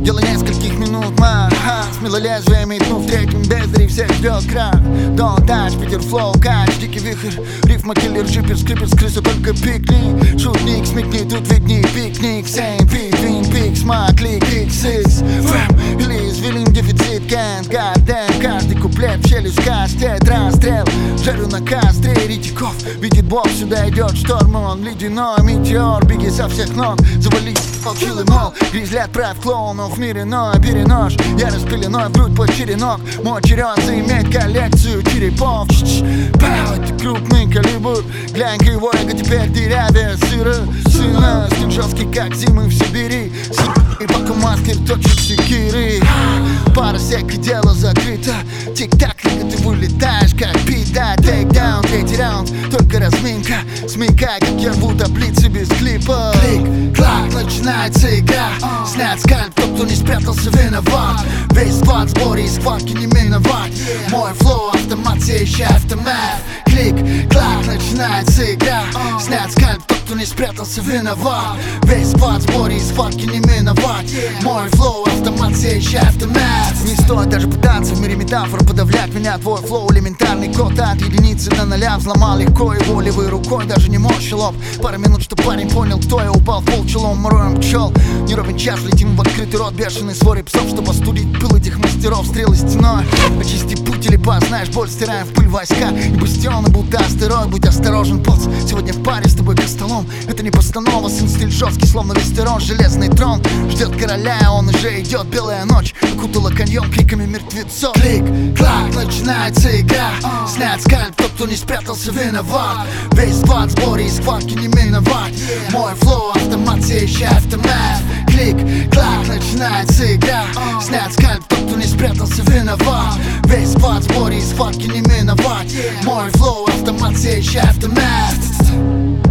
Дело нескольких минут марш, смело лезвие метнув третьим бездари, всех ждет крах. Don't touch, Питер флоу, кач, дикий вихрь, рифма, киллер, джипер, скрипер, с крысу только пикни. Шутник, смекни, тут видни пикник. Сейн, пик, твин, пик, смак, клик, икс, фэм, или извилин, дефицит, can't, goddamn. Каждый куплет в челюсть кастет, расстрел. Жарю на костре ретиков, видит бог, сюда идет шторм. Он ледяной метеор, беги со всех ног, завали килл и мол. Гризли отправь клоунов в мире, но перенож. Я распыленной в грудь под черенок. Мой черед заиметь коллекцию черепов. Пау, это крупный калибр. Глянь, его эго теперь дырявее сыра. Сына, стиль жесткий, как зимы в Сибири. И пока маскер точит секиры. Пара сек и дело закрыто. Тик-так, ты вылетаешь, как пида. Тейкдаун, третий раунд, только разминка. Смекай, как я рву таблицы без клипа. Клик, клак, начинается игра. Снять скальп, тот, кто не спрятался, виноват. Весь склад в сборе и схватки не миновать. Мой флоу, автомат, сеющий автомат. Клик, клак, начинается игра. Снять скальп, тот, кто не спрятался, виноват. Весь склад в сборе и схватки не миновать. Мой флоу, автомат, сеющий автомат. Не стоит даже пытаться в мире метафор подавлять меня. Твой флоу, элементарный код от единицы до ноля. Взломал легко его левой рукой, даже не морщи лоб. Пара минут, что парень понял, кто я. Упал в пол челом, роем пчел. Не ровен час, летим в открытый рот. Бешеный своре псов, чтобы остудить пыл этих мастеров. Стрелы стеной, очисти путь или познаешь боль. Стираем в пыль войска и бастионы, будто астероид. Будь осторожен, поц, сегодня в паре с тобой костолом. Это не постанова, сын стиль жесткий, словно вестерон. Железный трон ждет короля, он уже идет. Белая ночь окутала каньон криками мертвецов. Клик, клак, начинается игра. Снять скальп, тот, кто не спрятался, виноват. Весь склад в сборе и схватки не миновать. Мой флоу, автомат, сеющий автомат. Клик, клак, начинается игра. Снять скальп, тот, кто не спрятался, виноват. Весь склад в сборе и схватки не миновать. Мой флоу, автомат, сеющий автомат.